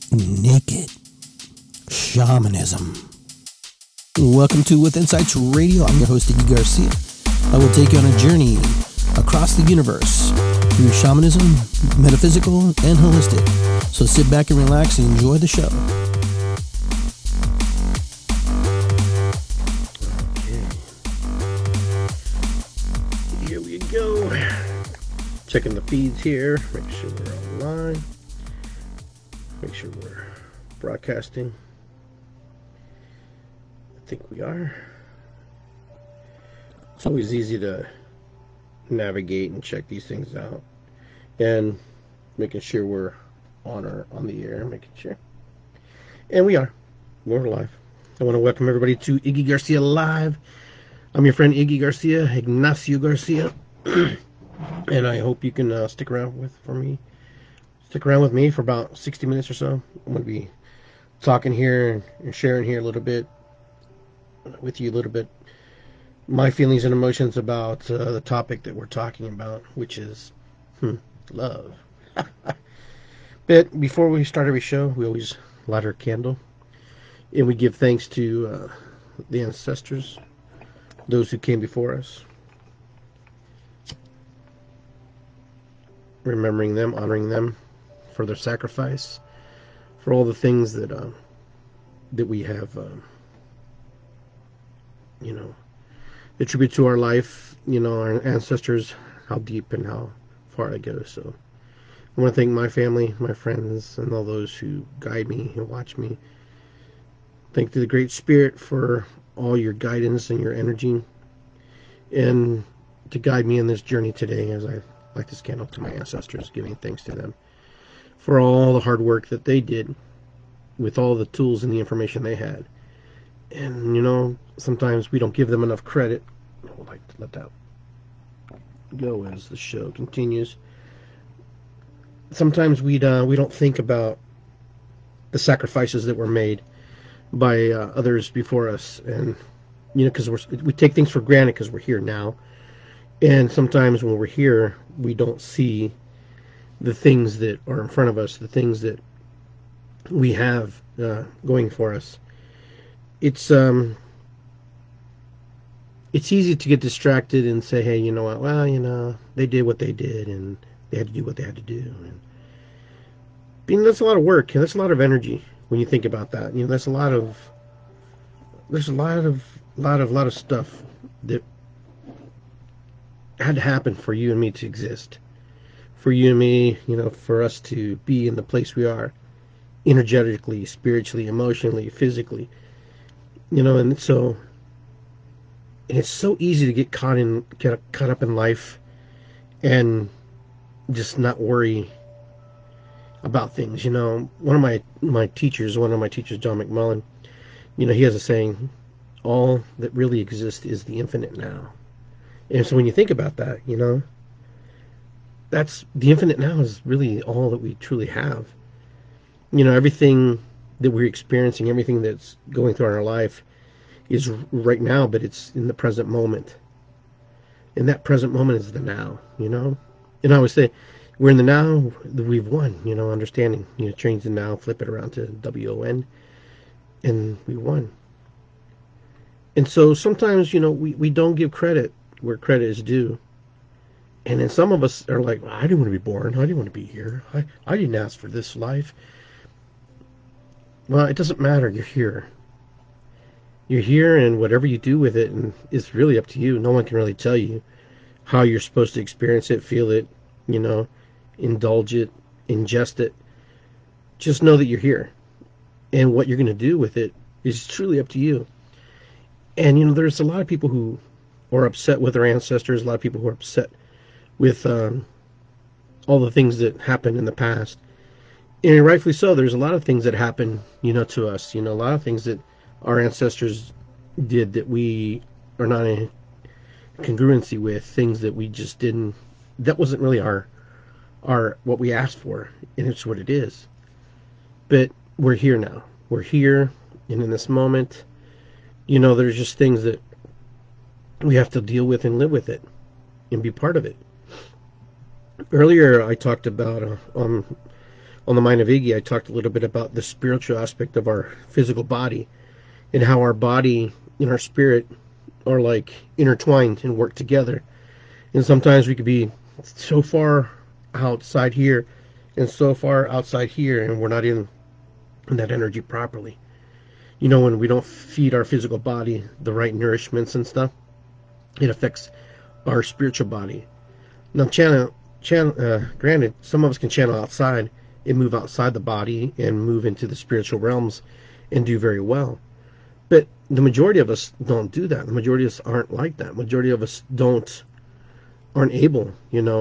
Naked Shamanism. Welcome to With Insights Radio. I'm your host, Iggy Garcia. I will take you on a journey across the universe through shamanism, metaphysical, and holistic. So sit back and relax and enjoy the show. Okay. Here we go. Checking the feeds here. Make sure we're online. Make sure we're broadcasting. I think we are. It's always easy to navigate and check these things out, and making sure we're on the air, making sure. And we're live. I want to welcome everybody to Iggy Garcia Live. I'm your friend Iggy Garcia, Ignacio Garcia, and I hope you can stick around with me for about 60 minutes or so. I'm going to be talking here and sharing here a little bit with you, my feelings and emotions about the topic that we're talking about, which is love. But before we start every show, we always light our candle, and we give thanks to the ancestors, those who came before us, remembering them, honoring them for their sacrifice, for all the things that we have, attribute to our life, our ancestors, how deep and how far it goes. So I want to thank my family, my friends, and all those who guide me and watch me. Thank to the Great Spirit for all your guidance and your energy, and to guide me in this journey today as I light this candle to my ancestors, giving thanks to them for all the hard work that they did with all the tools and the information they had. And sometimes we don't give them enough credit. I would like to let that go as the show continues. Sometimes we don't think about the sacrifices that were made by others before us, and because we take things for granted because we're here now. And sometimes when we're here, we don't see the things that are in front of us, the things that we have going for us. It's easy to get distracted and say, hey, you know what? Well, they did what they did, and they had to do what they had to do. And that's a lot of work, and that's a lot of energy when you think about that. There's a lot of stuff that had to happen for you and me to exist, for you and me, for us to be in the place we are, energetically, spiritually, emotionally, physically. And so it's so easy to get caught up in life and just not worry about things. One of my teachers, John McMullen, he has a saying, all that really exists is the infinite now. And so when you think about that, that's the infinite now is really all that we truly have. Everything that we're experiencing, everything that's going through in our life is right now, but it's in the present moment. And that present moment is the now, And I always say, we're in the now, we've won, understanding. Change the now, flip it around to WON, and we won. And so sometimes, we don't give credit where credit is due. And then some of us are like, well, I didn't want to be born. I didn't want to be here. I didn't ask for this life. Well, it doesn't matter. You're here. You're here, and whatever you do with it, and it's really up to you. No one can really tell you how you're supposed to experience it, feel it, indulge it, ingest it. Just know that you're here. And what you're going to do with it is truly up to you. And, there's a lot of people who are upset with their ancestors, a lot of people who are upset with all the things that happened in the past. And rightfully so. There's a lot of things that happen, to us. A lot of things that our ancestors did that we are not in congruency with, things that we just didn't, that wasn't really our what we asked for, and it's what it is. But we're here now. We're here, and in this moment, there's just things that we have to deal with and live with it and be part of it. Earlier, I talked about On the Mind of Iggy, I talked a little bit about the spiritual aspect of our physical body and how our body and our spirit are like intertwined and work together. And sometimes we could be so far outside here and so far outside here, and we're not in that energy properly. When we don't feed our physical body the right nourishments and stuff, it affects our spiritual body. Now, granted, some of us can channel outside and move outside the body and move into the spiritual realms and do very well. But the majority of us don't do that. The majority of us aren't like that. The majority of us aren't able,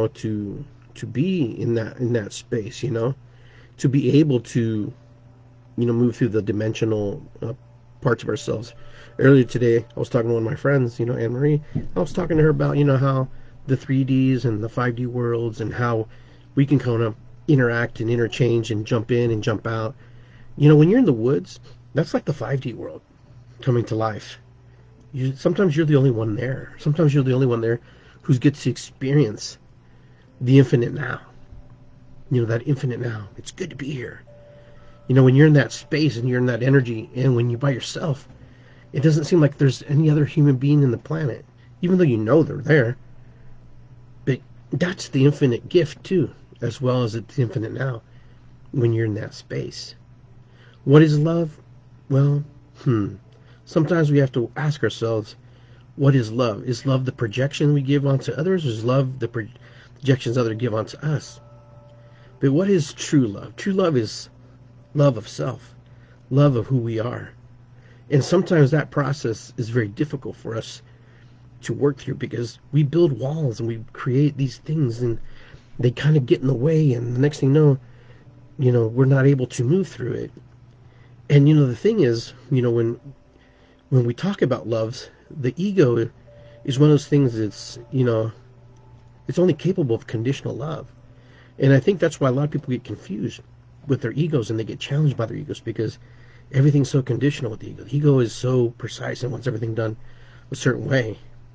to be in that space, to be able to, move through the dimensional parts of ourselves. Earlier today, I was talking to one of my friends, Anne Marie. I was talking to her about, how the 3Ds and the 5D worlds and how we can kind of interact and interchange and jump in and jump out. When you're in the woods, that's like the 5D world coming to life. Sometimes you're the only one there. Sometimes you're the only one there who gets to experience the infinite now. That infinite now. It's good to be here. When you're in that space and you're in that energy, and when you're by yourself, it doesn't seem like there's any other human being in the planet, even though they're there. But that's the infinite gift too, as well as it's infinite now, when you're in that space. What is love? Well, sometimes we have to ask ourselves, what is love? Is love the projection we give onto others, or is love the projections others give onto us? But what is true love? True love is love of self, love of who we are. And sometimes that process is very difficult for us to work through, because we build walls and we create these things and they kind of get in the way, and the next thing you know, we're not able to move through it. And the thing is, when we talk about loves, the ego is one of those things that's, it's only capable of conditional love. And I think that's why a lot of people get confused with their egos, and they get challenged by their egos, because everything's so conditional with the ego. The ego is so precise and wants everything done a certain way.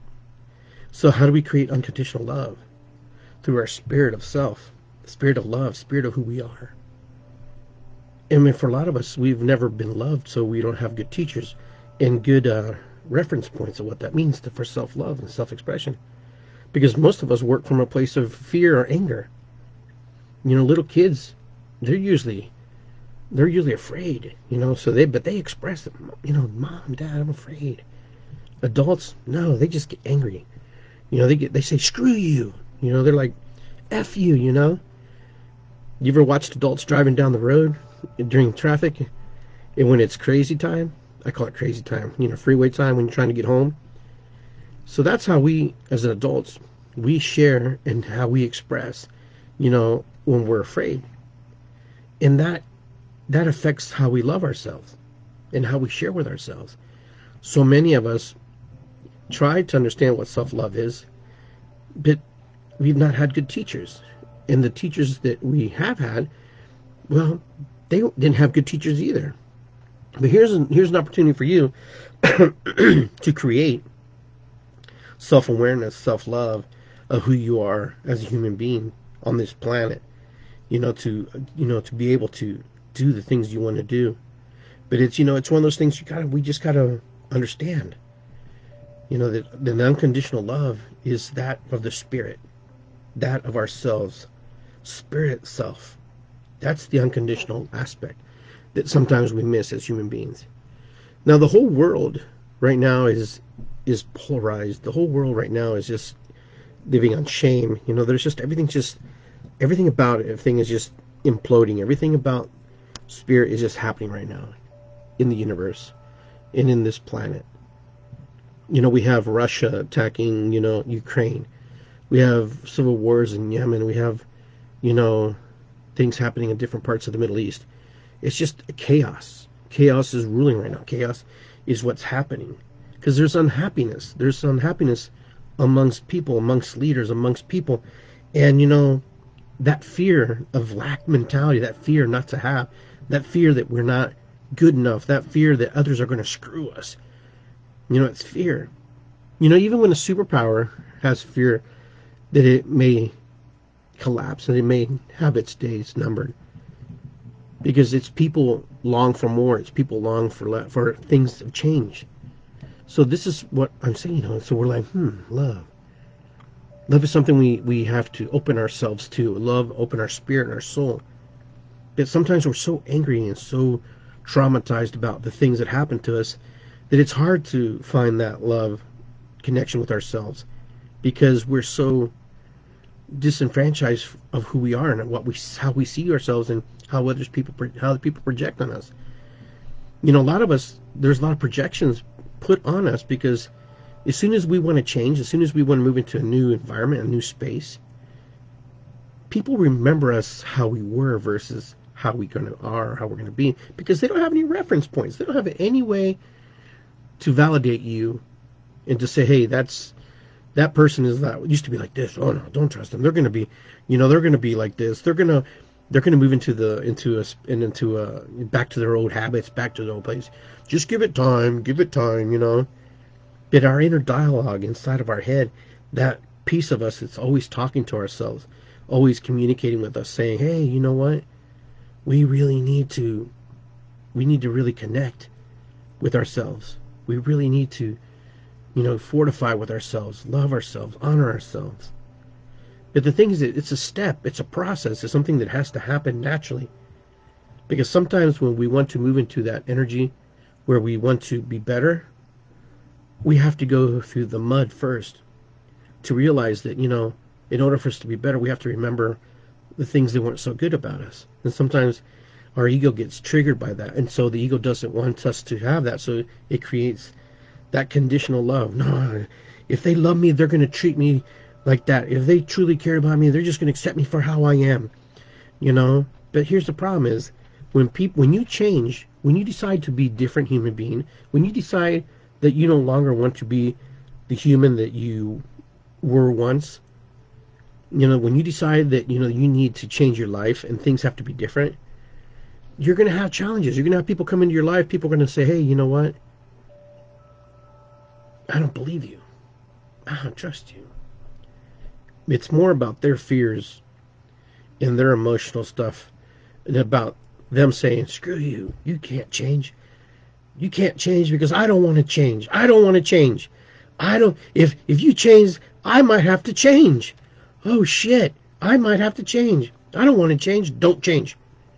So how do we create unconditional love? Through our spirit of self, spirit of love, spirit of who we are. And for a lot of us, we've never been loved, so we don't have good teachers and good reference points of what that means for self-love and self-expression. Because most of us work from a place of fear or anger. Little kids, they're usually afraid, so they express it. Mom, Dad, I'm afraid. Adults, no, they just get angry. They say, screw you. They're like, F you, You ever watched adults driving down the road during traffic, and when it's crazy time? I call it crazy time, freeway time, when you're trying to get home. So that's how we, as adults, we share and how we express, when we're afraid. And that affects how we love ourselves and how we share with ourselves. So many of us try to understand what self-love is, but we've not had good teachers. And the teachers that we have had, well, they didn't have good teachers either. But here's an opportunity for you to create self-awareness, self-love of who you are as a human being on this planet. To be able to do the things you want to do. But it's one of those things we just gotta understand. That the unconditional love is that of the spirit, that of ourselves, spirit self. That's the unconditional aspect that sometimes we miss as human beings. Now, the whole world right now is polarized. The whole world right now is just living on shame. There's just everything about it. Everything is just imploding. Everything about spirit is just happening right now in the universe and in this planet. We have Russia attacking, Ukraine. We have civil wars in Yemen. We have, things happening in different parts of the Middle East. It's just chaos. Chaos is ruling right now. Chaos is what's happening. Because there's unhappiness. There's unhappiness amongst people, amongst leaders, amongst people. And, that fear of lack mentality, that fear not to have, that fear that we're not good enough, that fear that others are going to screw us. It's fear. Even when a superpower has fear that it may collapse and it may have its days numbered, because it's people long for more. It's people long for things to change. So this is what I'm saying. So we're like, love. Love is something we have to open ourselves to. Love, open our spirit and our soul. But sometimes we're so angry and so traumatized about the things that happen to us that it's hard to find that love connection with ourselves, because we're so disenfranchised of who we are and how we see ourselves and how the people project on us. A lot of us, there's a lot of projections put on us, because as soon as we want to change, as soon as we want to move into a new environment, a new space, people remember us how we were versus how we're going to be, because they don't have any reference points. They don't have any way to validate you and to say, hey, that person used to be like this. Oh no, don't trust them. They're going to be, they're going to be like this. They're going to move into back to their old habits, back to their old place. Just give it time, But our inner dialogue inside of our head, that piece of us that's always talking to ourselves, always communicating with us, saying, hey, you know what? We need to really connect with ourselves. We really need to, fortify with ourselves, love ourselves, honor ourselves. But the thing is, it's a step, it's a process, it's something that has to happen naturally. Because sometimes when we want to move into that energy where we want to be better, we have to go through the mud first to realize that, in order for us to be better, we have to remember the things that weren't so good about us. And sometimes our ego gets triggered by that. And so the ego doesn't want us to have that. So it creates that conditional love. No, if they love me, they're going to treat me like that. If they truly care about me, they're just going to accept me for how I am. But here's the problem is, when you change, when you decide to be a different human being, when you decide that you no longer want to be the human that you were once, when you decide that, you need to change your life and things have to be different, you're going to have challenges. You're going to have people come into your life. People are going to say, hey, you know what? I don't believe you. I don't trust you. It's more about their fears and their emotional stuff, and about them saying, screw you. You can't change. You can't change because I don't want to change. I don't want to change. If you change, I might have to change. Oh shit, I might have to change. I don't want to change. Don't change.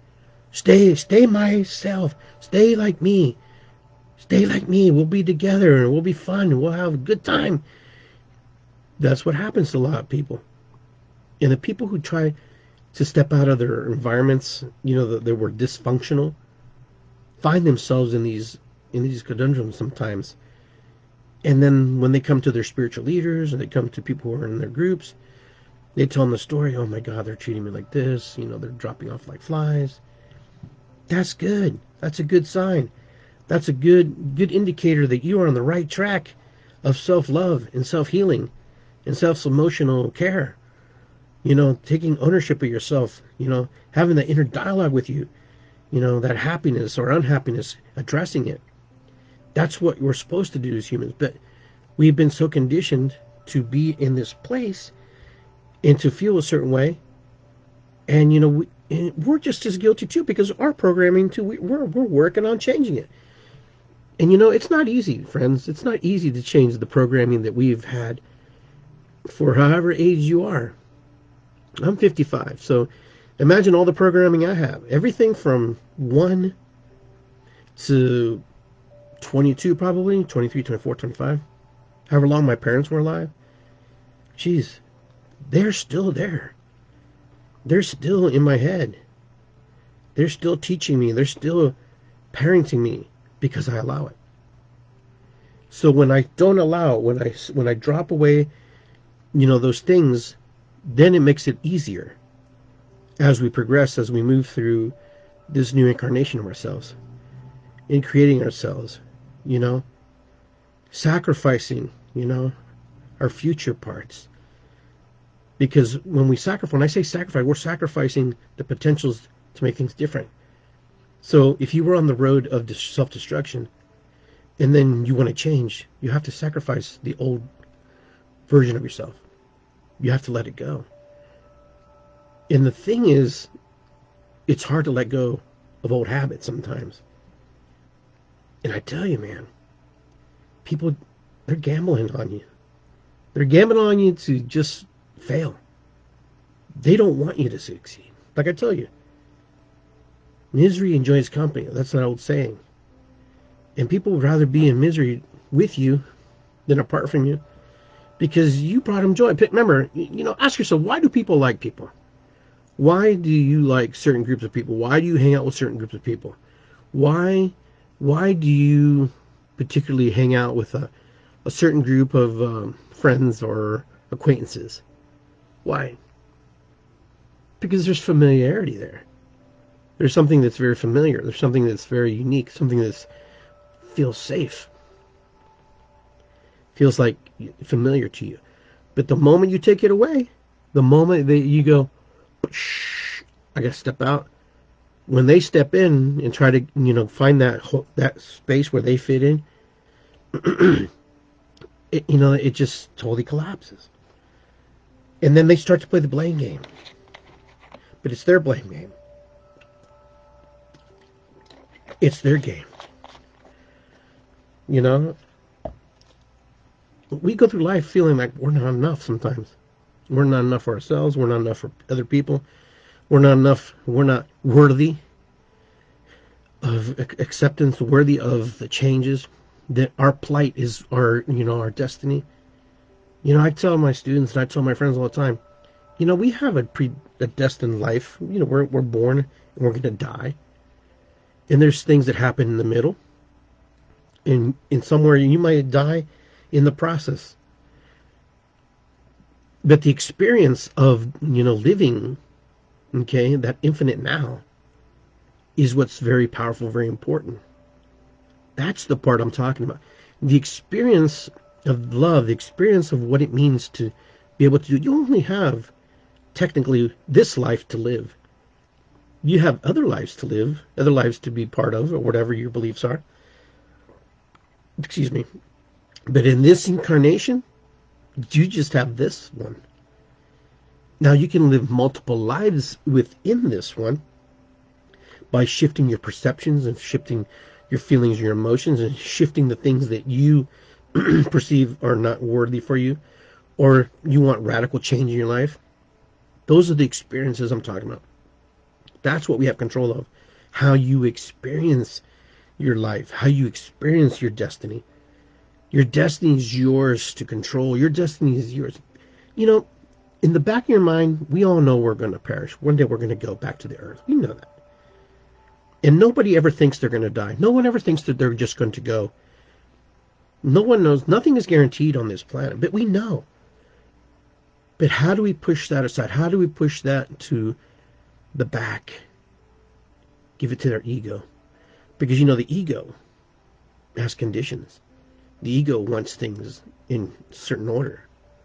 Stay myself. Stay like me. Stay like me. We'll be together and we'll be fun and we'll have a good time. That's what happens to a lot of people. And the people who try to step out of their environments, that were dysfunctional, find themselves in these conundrums sometimes. And then when they come to their spiritual leaders and they come to people who are in their groups, they tell them the story. Oh my God, they're treating me like this. They're dropping off like flies. That's good. That's a good sign. That's a good indicator that you are on the right track of self-love and self-healing and self-emotional care. Taking ownership of yourself, having that inner dialogue with you, that happiness or unhappiness, addressing it. That's what we're supposed to do as humans. But we've been so conditioned to be in this place and to feel a certain way. And, we're just as guilty too, because our programming too, we're working on changing it. And, it's not easy, friends. It's not easy to change the programming that we've had for however age you are. I'm 55, so imagine all the programming I have. Everything from 1 to 22 probably, 23, 24, 25. However long my parents were alive. Jeez, they're still there. They're still in my head. They're still teaching me. They're still parenting me because I allow it. So when I don't allow, when I drop away, those things, then it makes it easier as we progress, as we move through this new incarnation of ourselves, in creating ourselves, sacrificing, our future parts. Because when I say sacrifice, we're sacrificing the potentials to make things different. So if you were on the road of self-destruction and then you want to change, you have to sacrifice the old version of yourself. You have to let it go. And the thing is, it's hard to let go of old habits sometimes. And I tell you, man, people, they're gambling on you. They're gambling on you to just fail. They don't want you to succeed. Like I tell you, misery enjoys company. That's an old saying. And people would rather be in misery with you than apart from you because you brought them joy. Remember, ask yourself, why do people like people? Why do you like certain groups of people? Why do you hang out with certain groups of people? Why do you particularly hang out with a certain group of friends or acquaintances? Why? Because there's familiarity there. There's something that's very familiar. There's something that's very unique. Something that feels safe. Feels like familiar to you. But the moment you take it away, the moment that you go, shh, I gotta step out. When they step in and try to, find that space where they fit in, it just totally collapses. And then they start to play the blame game. But it's their blame game. It's their game. We go through life feeling like we're not enough sometimes. We're not enough for ourselves. We're not enough for other people. We're not enough. We're not worthy of acceptance, worthy of the changes. That our plight is our destiny. I tell my students and I tell my friends all the time, we have a predestined life. We're born and we're going to die. And there's things that happen in the middle. And in somewhere you might die in the process. But the experience of, living, okay, that infinite now is what's very powerful, very important. That's the part I'm talking about. The experience of love, the experience of what it means to be able to do. You only have, technically, this life to live. You have other lives to live, other lives to be part of, or whatever your beliefs are. Excuse me. But in this incarnation, you just have this one. Now you can live multiple lives within this one by shifting your perceptions and shifting your feelings, your emotions, and shifting the things that you perceive are not worthy for you, or you want radical change in your life. Those are the experiences I'm talking about. That's what we have control of. How you experience your life, how you experience your destiny. Your destiny is yours to control. Your destiny is yours. In the back of your mind, we all know we're going to perish. One day we're going to go back to the earth. We know that. And nobody ever thinks they're going to die. No one ever thinks that they're just going to go. No one knows. Nothing is guaranteed on this planet, but we know. But how do we push that aside? How do we push that to the back? Give it to their ego. Because the ego has conditions. The ego wants things in certain order.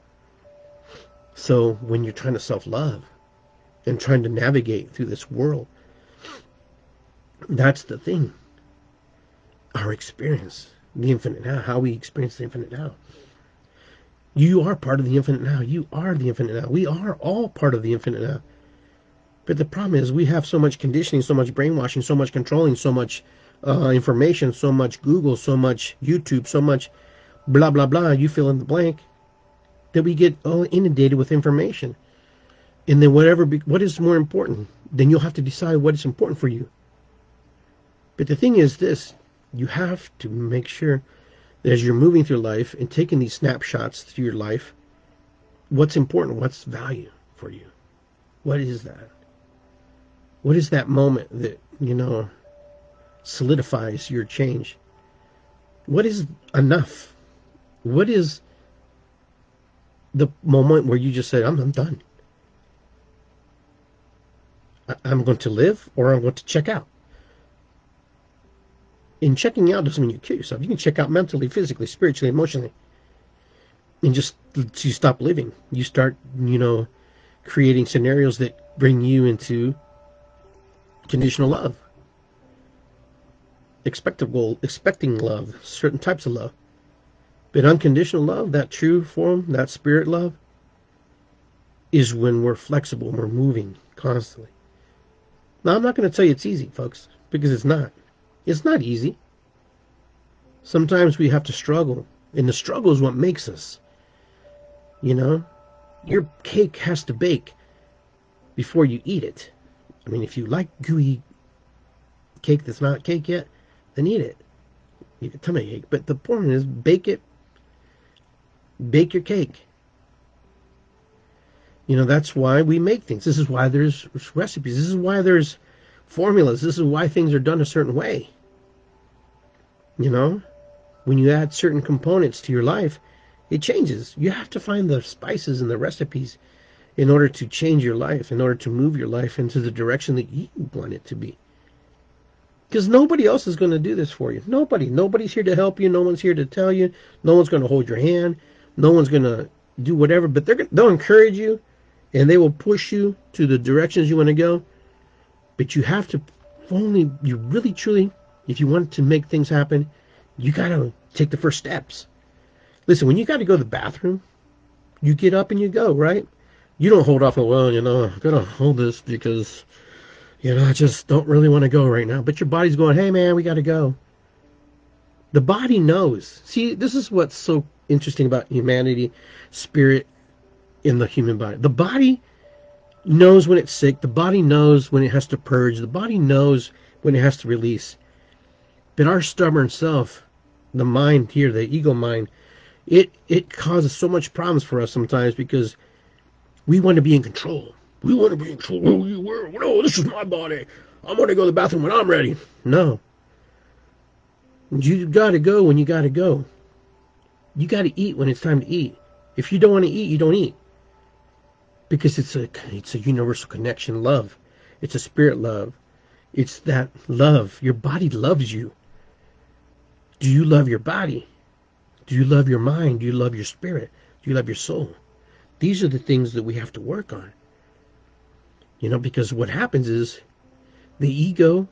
So when you're trying to self-love and trying to navigate through this world, that's the thing. Our experience, the infinite now, how we experience the infinite now. You are part of the infinite now. You are the infinite now. We are all part of the infinite now. But the problem is we have so much conditioning, so much brainwashing, so much controlling, so much information, so much Google, so much YouTube, so much blah, blah, blah, you fill in the blank, that we get all inundated with information. And then what is more important? Then you'll have to decide what is important for you. But the thing is this, you have to make sure that as you're moving through life and taking these snapshots through your life, what's important, what's value for you? What is that? What is that moment that, solidifies your change? What is enough? What is the moment where you just say, I'm done. I'm going to live or I'm going to check out. And checking out doesn't mean you kill yourself. You can check out mentally, physically, spiritually, emotionally. And just you stop living. You start, creating scenarios that bring you into conditional love. Expecting love, certain types of love. But unconditional love, that true form, that spirit love, is when we're flexible and we're moving constantly. Now, I'm not going to tell you it's easy, folks. because it's not. It's not easy. Sometimes we have to struggle, and the struggle is what makes us. You know, your cake has to bake before you eat it. I mean, if you like gooey cake that's not cake yet, then eat it. You can tummy ache. But the point is, bake it. Bake your cake. You know, that's why we make things. This is why there's recipes. This is why there's formulas. This is why things are done a certain way. You know, when you add certain components to your life, it changes. You have to find the spices and the recipes in order to change your life, in order to move your life into the direction that you want it to be. Because nobody else is going to do this for you. Nobody's here to help you. No one's here to tell you. No one's going to hold your hand. No one's going to do whatever. But they'll encourage you, and they will push you to the directions you want to go. But you have to, you really truly, if you want to make things happen, you got to take the first steps. Listen, when you got to go to the bathroom, you get up and you go, right? You don't hold off, well, you know, I'm going to hold this because, you know, I just don't really want to go right now. But your body's going, hey, man, we got to go. The body knows. See, this is what's so interesting about humanity, spirit in the human body. The body knows when it's sick. The body knows when it has to purge. The body knows when it has to release. But our stubborn self, the mind here, the ego mind, it causes so much problems for us sometimes because we want to be in control. We want to be in control. No, this is my body. I'm going to go to the bathroom when I'm ready. No. You got to go when you got to go. You got to eat when it's time to eat. If you don't want to eat, you don't eat. Because it's a universal connection, love. It's a spirit love. It's that love. Your body loves you. Do you love your body? Do you love your mind? Do you love your spirit? Do you love your soul? These are the things that we have to work on. You know, because what happens is the ego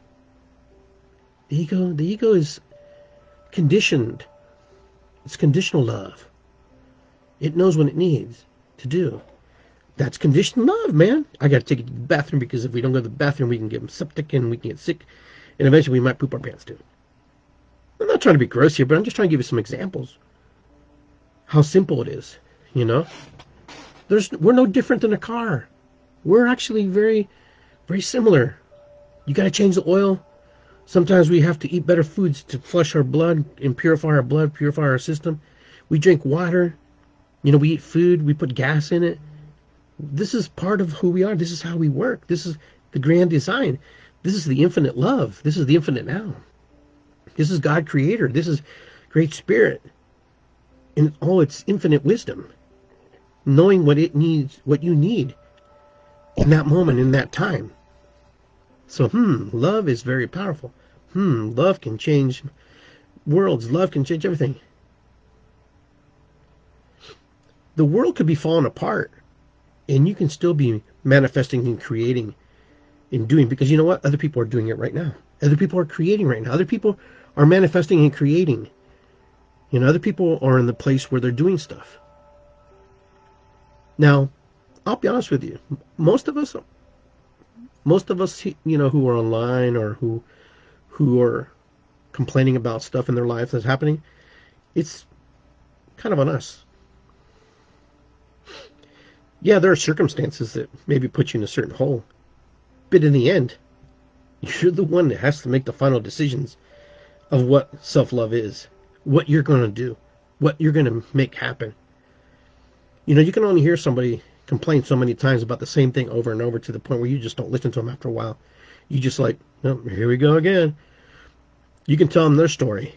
is conditioned. It's conditional love. It knows what it needs to do. That's conditional love, man. I got to take it to the bathroom because if we don't go to the bathroom, we can get septic and we can get sick. And eventually we might poop our pants too. I'm not trying to be gross here, but I'm just trying to give you some examples. How simple it is, you know? We're no different than a car. We're actually very, very similar. You got to change the oil. Sometimes we have to eat better foods to flush our blood and purify our blood, purify our system. We drink water. You know, we eat food. We put gas in it. This is part of who we are. This is how we work. This is the grand design. This is the infinite love. This is the infinite now. This is God Creator. This is Great Spirit in all its infinite wisdom. Knowing what it needs, what you need in that moment, in that time. So, love is very powerful. Love can change worlds. Love can change everything. The world could be falling apart, and you can still be manifesting and creating and doing, because you know what? Other people are doing it right now. Other people are creating right now. Other people are manifesting and creating. You know, other people are in the place where they're doing stuff. Now, I'll be honest with you. Most of us, you know, who are online or who are complaining about stuff in their life that's happening, it's kind of on us. Yeah, there are circumstances that maybe put you in a certain hole. But in the end, you're the one that has to make the final decisions of what self-love is, what you're going to do, what you're going to make happen. You know, you can only hear somebody complain so many times about the same thing over and over to the point where you just don't listen to them after a while. You just like, oh, here we go again. You can tell them their story.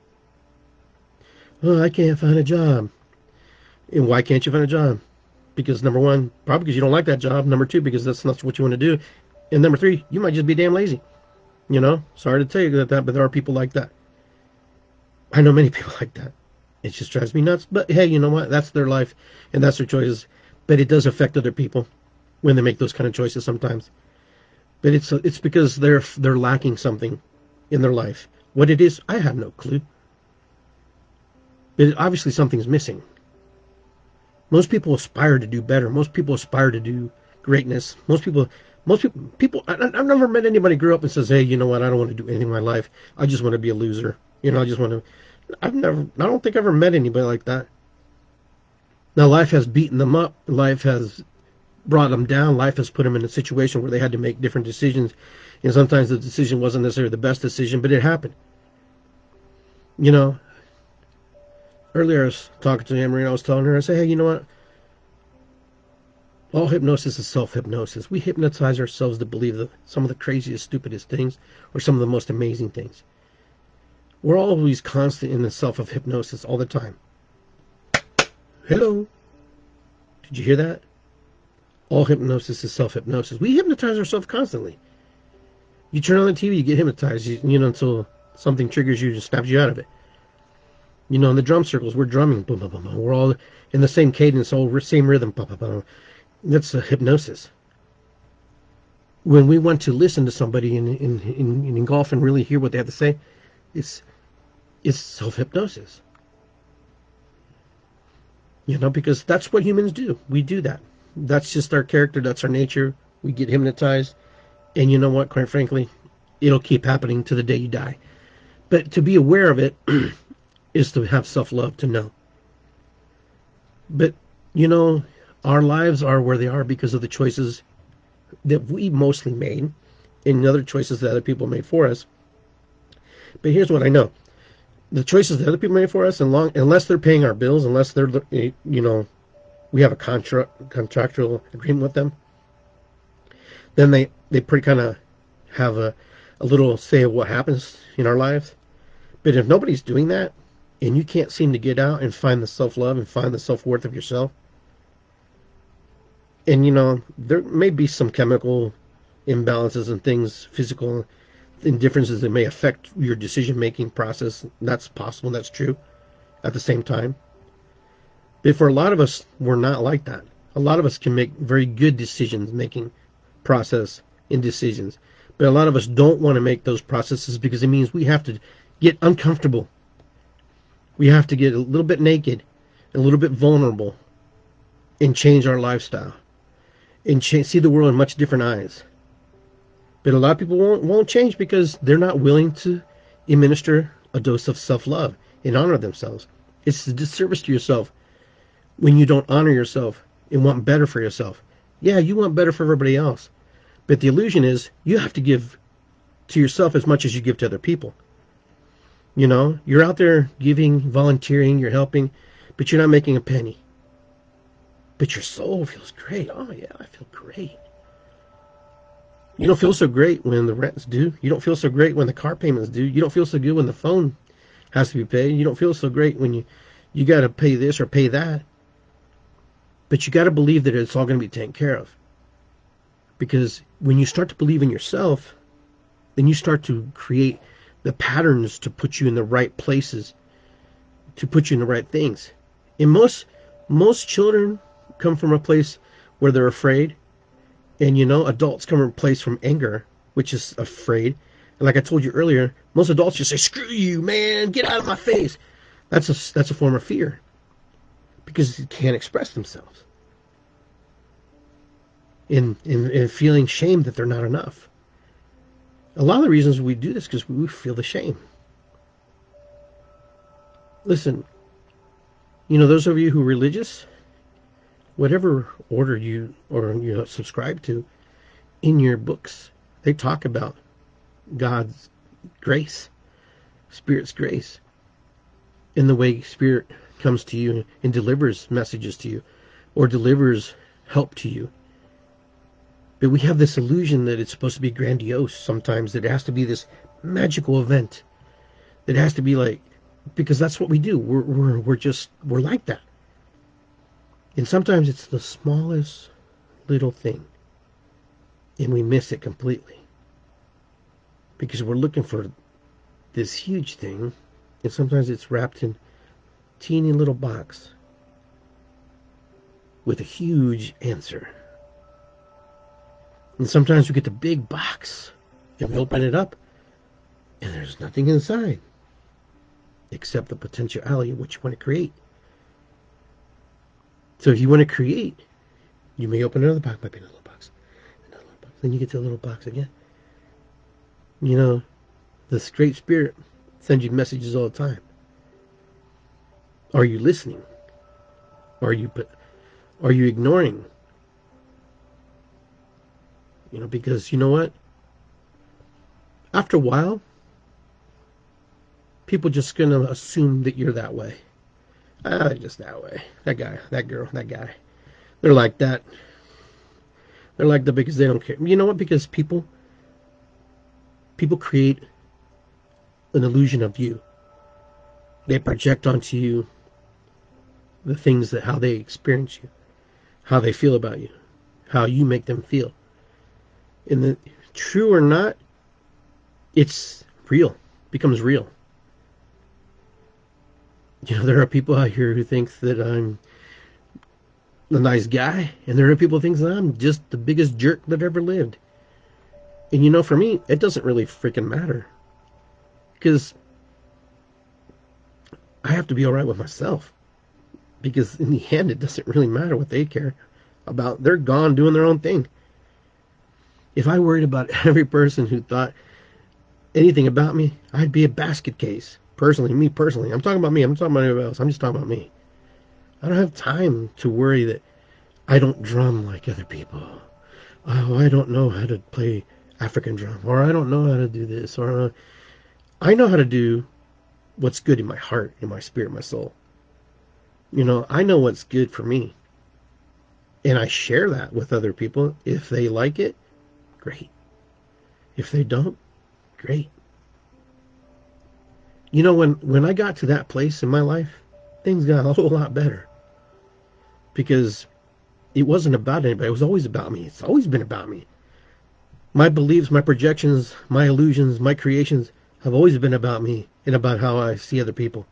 Oh, I can't find a job. And why can't you find a job? Because number one, probably because you don't like that job. Number two, because that's not what you want to do. And number three, you might just be damn lazy. You know, sorry to tell you that, but there are people like that. I know many people like that. It just drives me nuts. But hey, you know what? That's their life and that's their choices. But it does affect other people when they make those kind of choices sometimes. But it's because they're lacking something in their life. What it is, I have no clue. But obviously something's missing. Most people aspire to do better. Most people aspire to do greatness. Most people Most people, I've never met anybody grew up and says, hey, you know what, I don't want to do anything in my life. I just want to be a loser. I just want to, I don't think I've ever met anybody like that. Now, life has beaten them up. Life has brought them down. Life has put them in a situation where they had to make different decisions. And sometimes the decision wasn't necessarily the best decision, but it happened. Earlier I was talking to Anne-Marie and I was telling her, I said, hey, you know what? All hypnosis is self-hypnosis. We hypnotize ourselves to believe some of the craziest, stupidest things or some of the most amazing things. We're always constant in the self of hypnosis all the time. Hello? Did you hear that? All hypnosis is self-hypnosis. We hypnotize ourselves constantly. You turn on the TV, you get hypnotized, until something triggers you and snaps you out of it. In the drum circles, we're drumming. Boom, boom, boom, boom. We're all in the same cadence, all same rhythm. Boom, boom, boom. That's a hypnosis. When we want to listen to somebody and engulf and really hear what they have to say, it's self-hypnosis. Because that's what humans do. We do that. That's just our character. That's our nature. We get hypnotized. And you know what? Quite frankly, it'll keep happening to the day you die. But to be aware of it is to have self-love, to know. But, our lives are where they are because of the choices that we mostly made and other choices that other people made for us. But here's what I know. The choices that other people made for us, unless they're paying our bills, unless they're, we have a contractual agreement with them, then they pretty kind of have a little say of what happens in our lives. But if nobody's doing that, and you can't seem to get out and find the self-love and find the self-worth of yourself, and there may be some chemical imbalances and things, physical indifferences that may affect your decision-making process. That's possible, that's true at the same time. But for a lot of us, we're not like that. A lot of us can make very good decisions-making process in decisions. But a lot of us don't want to make those processes because it means we have to get uncomfortable. We have to get a little bit naked, a little bit vulnerable, and change our lifestyle. And see the world in much different eyes. But a lot of people won't change because they're not willing to administer a dose of self-love and honor themselves. It's a disservice to yourself when you don't honor yourself and want better for yourself. Yeah, you want better for everybody else. But the illusion is you have to give to yourself as much as you give to other people. You're out there giving, volunteering, you're helping, but you're not making a penny. But your soul feels great. Oh, yeah, I feel great. You don't feel so great when the rent's due. You don't feel so great when the car payment's due. You don't feel so good when the phone has to be paid. You don't feel so great when you got to pay this or pay that. But you got to believe that it's all going to be taken care of. Because when you start to believe in yourself, then you start to create the patterns to put you in the right places, to put you in the right things. And most children come from a place where they're afraid. And adults come from a place from anger, which is afraid. And like I told you earlier, most adults just say, screw you, man, get out of my face. That's a form of fear. Because they can't express themselves. In feeling shame that they're not enough. A lot of the reasons we do this because we feel the shame. Listen, those of you who are religious, whatever order you subscribe to, in your books, they talk about God's grace, Spirit's grace, in the way Spirit comes to you and delivers messages to you, or delivers help to you. But we have this illusion that it's supposed to be grandiose sometimes, that it has to be this magical event. That it has to be like, because that's what we do. We're like that. And sometimes it's the smallest little thing. And we miss it completely. Because we're looking for this huge thing. And sometimes it's wrapped in a teeny little box. With a huge answer. And sometimes we get the big box. And we open it up. And there's nothing inside. Except the potentiality of what you want to create. So if you want to create, you may open another box, might be another box, Then you get to a little box again. You know, this Great Spirit sends you messages all the time. Are you listening? Are you ignoring? You know, because you know what? After a while, people just gonna assume that you're that way. They're just that way. That guy, that girl, that guy. They're like that. They're like that because they don't care. You know what? Because people create an illusion of you. They project onto you the things that how they experience you, how they feel about you, how you make them feel. And the true or not, it's real, becomes real. You know, there are people out here who think that I'm a nice guy, and there are people who think that I'm just the biggest jerk that ever lived. And you know, for me, it doesn't really freaking matter. Because I have to be alright with myself. Because in the end, it doesn't really matter what they care about. They're gone doing their own thing. If I worried about every person who thought anything about me, I'd be a basket case. Personally, me personally. I'm talking about me. I'm not talking about anybody else. I'm just talking about me. I don't have time to worry that I don't drum like other people. Oh, I don't know how to play African drum. Or I don't know how to do this. Or I know how to do what's good in my heart, in my spirit, my soul. You know, I know what's good for me. And I share that with other people. If they like it, great. If they don't, great. You know, when I got to that place in my life, things got a whole lot better. Because it wasn't about anybody. It was always about me. It's always been about me. My beliefs, my projections, my illusions, my creations have always been about me and about how I see other people.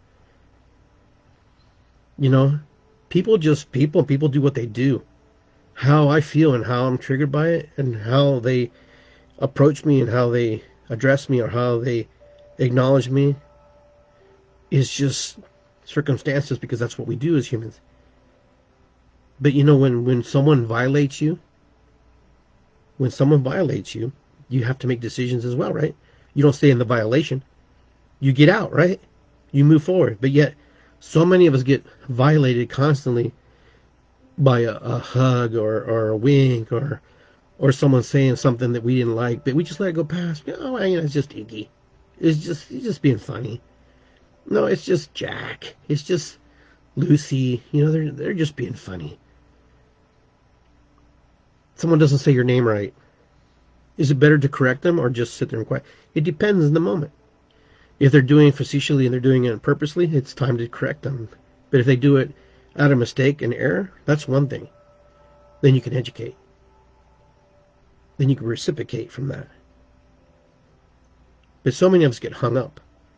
You know, people do what they do. How I feel and how I'm triggered by it and how they approach me and how they address me or how they acknowledge me is just circumstances, because that's what we do as humans. But you know, when someone violates you, you have to make decisions as well, right? You don't stay in the violation. You get out, right? You move forward. But yet, so many of us get violated constantly by a hug or a wink or someone saying something that we didn't like, but we just let it go past. Oh, you know, it's just Iggy. He's just being funny. No, it's just Jack. It's just Lucy. You know, they're just being funny. Someone doesn't say your name right. Is it better to correct them or just sit there and quiet? It depends on the moment. If they're doing it facetiously and they're doing it purposely, it's time to correct them. But if they do it out of mistake and error, that's one thing. Then you can educate. Then you can reciprocate from that. But so many of us get hung up.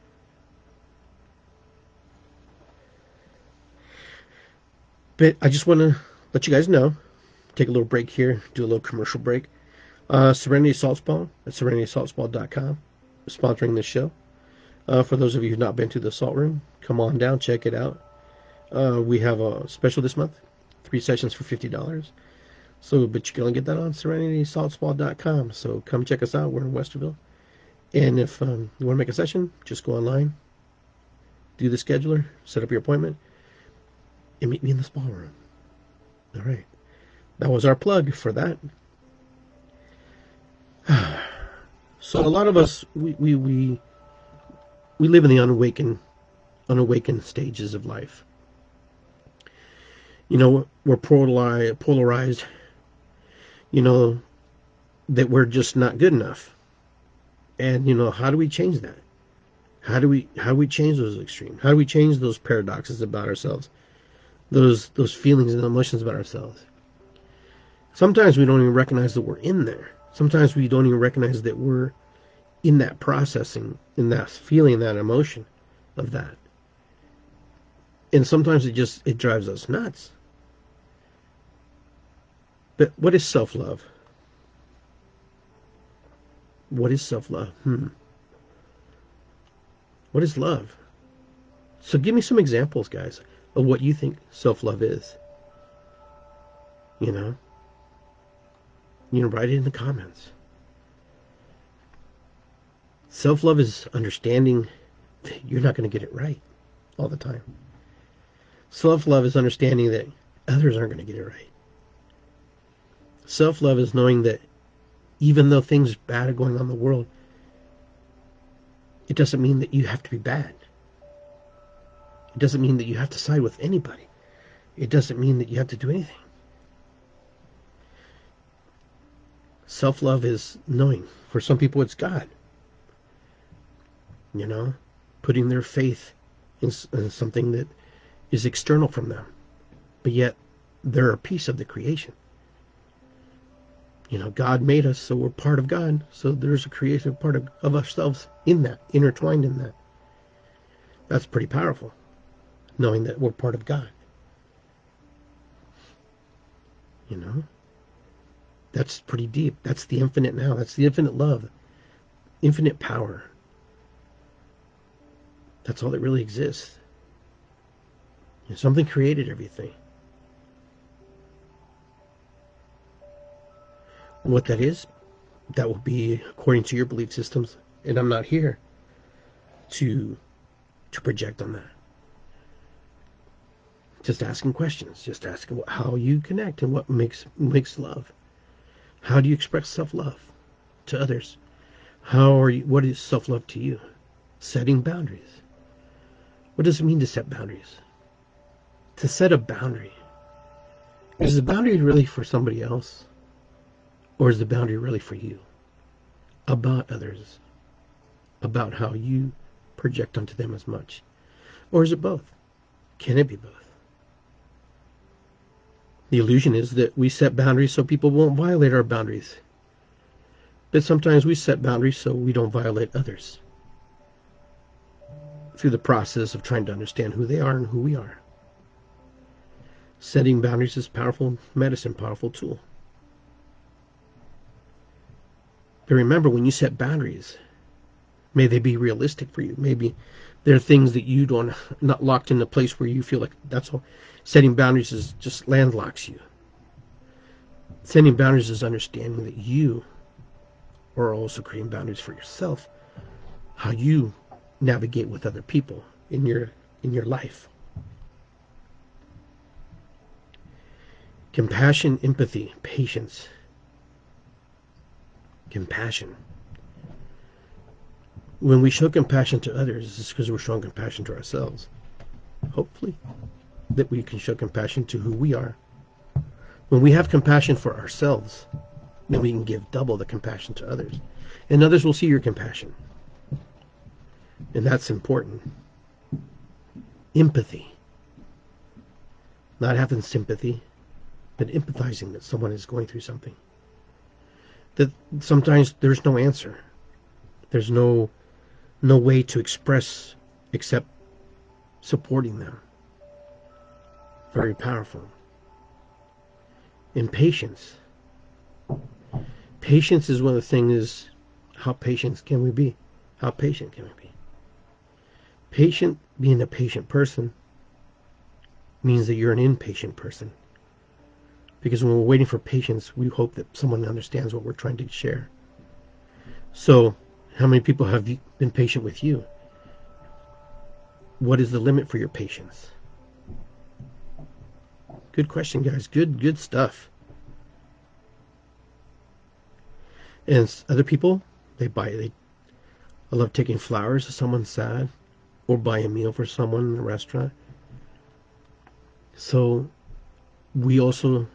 But I just want to let you guys know, take a little break here, do a little commercial break. Serenity Salt Spa at serenitysaltspa.com is sponsoring this show. For those of you who've not been to the Salt Room, come on down, check it out. We have a special this month, 3 sessions for $50. So, but you can only get that on serenitysaltspa.com. So come check us out. We're in Westerville. And if you want to make a session, just go online, do the scheduler, set up your appointment, and meet me in the spa room. All right. That was our plug for that. So a lot of us, we live in the unawakened stages of life. You know, we're polarized. You know, that we're just not good enough. And you know, how do we change that? How do we change those extremes? How do we change those paradoxes about ourselves? Those feelings and emotions about ourselves. Sometimes we don't even recognize that we're in there. Sometimes we don't even recognize that we're in that processing, in that feeling, that emotion of that. And sometimes it drives us nuts. But what is self-love? What is self-love? What is love? So give me some examples, guys, of what you think self-love is. You know? write it in the comments. Self-love is understanding that you're not going to get it right all the time. Self-love is understanding that others aren't going to get it right. Self-love is knowing that even though things bad are going on in the world, it doesn't mean that you have to be bad. It doesn't mean that you have to side with anybody. It doesn't mean that you have to do anything. Self-love is knowing. For some people, it's God. Putting their faith in something that is external from them, but yet they're a piece of the creation. God made us, so we're part of God. So there's a creative part of ourselves in that, intertwined in that. That's pretty powerful, knowing that we're part of God. That's pretty deep. That's the infinite now. That's the infinite love, infinite power. That's all that really exists. Something created everything. What that is, that will be according to your belief systems, and I'm not here to project on that. Just asking questions, just asking how you connect and what makes love. How do you express self-love to others? What is self-love to you? Setting boundaries. What does it mean to set boundaries? To set a boundary. Is the boundary really for somebody else? Or is the boundary really for you? About others? About how you project onto them as much? Or is it both? Can it be both? The illusion is that we set boundaries so people won't violate our boundaries. But sometimes we set boundaries so we don't violate others. Through the process of trying to understand who they are and who we are. Setting boundaries is powerful medicine, powerful tool. But remember, when you set boundaries, may they be realistic for you. Maybe there are things that you don't, not locked in a place where you feel like that's all. Setting boundaries is just landlocks you. Setting boundaries is understanding that you are also creating boundaries for yourself. How you navigate with other people in your life. Compassion, empathy, patience. Compassion. When we show compassion to others, it's because we're showing compassion to ourselves. Hopefully, that we can show compassion to who we are. When we have compassion for ourselves, then we can give double the compassion to others. And others will see your compassion. And that's important. Empathy. Not having sympathy, but empathizing that someone is going through something. That sometimes there's no answer. There's no way to express except supporting them. Very powerful. And patience. Patience is one of the things, how patient can we be? How patient can we be? Patient, being a patient person, means that you're an impatient person. Because when we're waiting for patience, we hope that someone understands what we're trying to share. So, how many people have been patient with you? What is the limit for your patience? Good question, guys. Good stuff. And other people, I love taking flowers to someone sad, or buy a meal for someone in a restaurant. So we also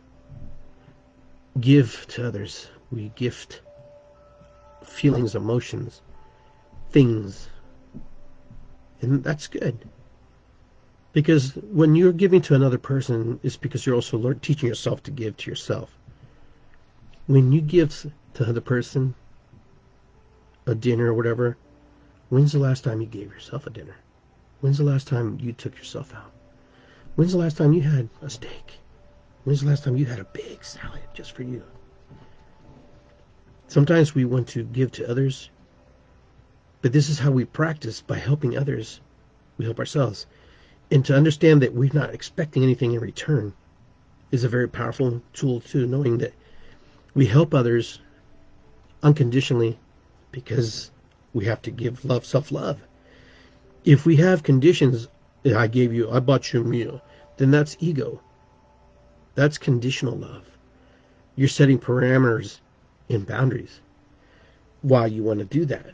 give to others. We gift feelings, emotions, things. And that's good. Because when you're giving to another person, it's because you're also teaching yourself to give to yourself. When you give to another person a dinner or whatever, when's the last time you gave yourself a dinner? When's the last time you took yourself out? When's the last time you had a steak? When's the last time you had a big salad just for you? Sometimes we want to give to others, but this is how we practice. By helping others, we help ourselves. And to understand that we're not expecting anything in return is a very powerful tool too, knowing that We help others unconditionally because we have to give love, self-love. If we have conditions, I bought you a meal, then that's ego. That's conditional love. You're setting parameters and boundaries why you want to do that.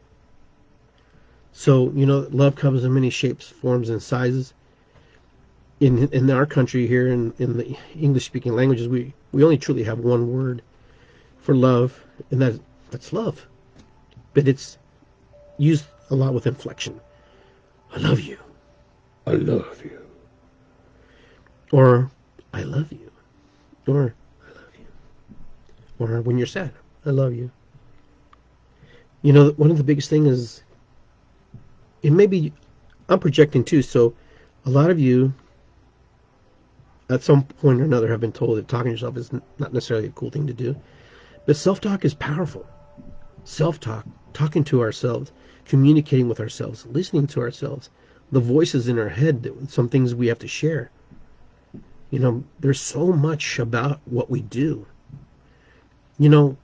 So, love comes in many shapes, forms, and sizes. In our country here, in the English-speaking languages, we only truly have one word for love, and that's love. But it's used a lot with inflection. I love you. I love you. Or I love you. Or I love you. Or when you're sad, I love you. One of the biggest things is, and maybe I'm projecting too, so a lot of you at some point or another have been told that talking to yourself is not necessarily a cool thing to do. But self-talk is powerful. Self-talk, talking to ourselves, communicating with ourselves, listening to ourselves, the voices in our head, some things we have to share. There's so much about what we do. In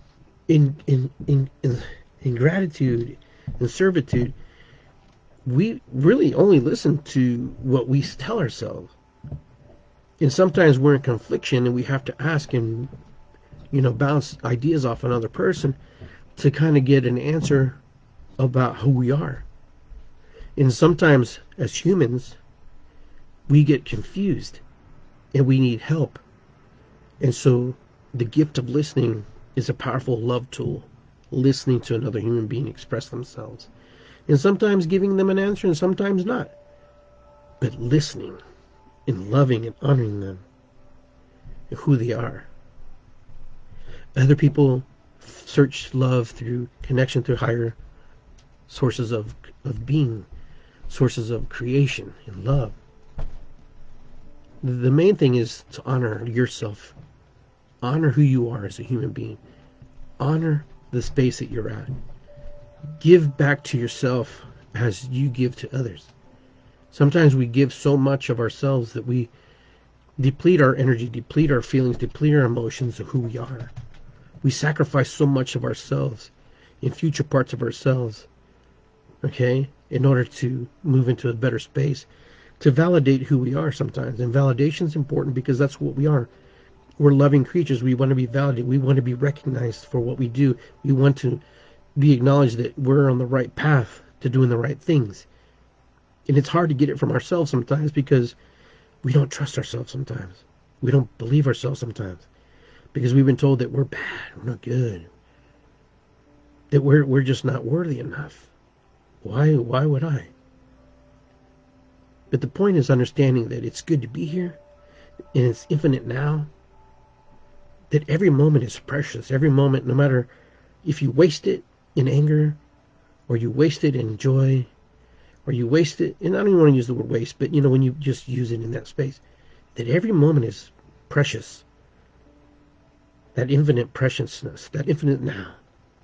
gratitude and servitude, we really only listen to what we tell ourselves. And sometimes we're in confliction and we have to ask and, bounce ideas off another person to kind of get an answer about who we are. And sometimes as humans, we get confused and we need help. And so the gift of listening is a powerful love tool, listening to another human being express themselves. And sometimes giving them an answer and sometimes not. But listening and loving and honoring them and who they are. Other people search love through connection through higher sources of being, sources of creation and love. The main thing is to honor yourself. Honor who you are as a human being. Honor the space that you're at. Give back to yourself as you give to others. Sometimes we give so much of ourselves that we deplete our energy, deplete our feelings, deplete our emotions of who we are. We sacrifice so much of ourselves in future parts of ourselves, okay, in order to move into a better space, to validate who we are sometimes. And validation is important because that's what we are. We're loving creatures. We want to be validated. We want to be recognized for what we do. We want to be acknowledged that we're on the right path to doing the right things. And it's hard to get it from ourselves sometimes because we don't trust ourselves sometimes. We don't believe ourselves sometimes because we've been told that we're bad, we're not good, that we're just not worthy enough. Why would I? But the point is understanding that it's good to be here and it's infinite now, that every moment is precious. Every moment, no matter if you waste it in anger or you waste it in joy or you waste it, and I don't even want to use the word waste, but when you just use it in that space, that every moment is precious. That infinite preciousness, that infinite now.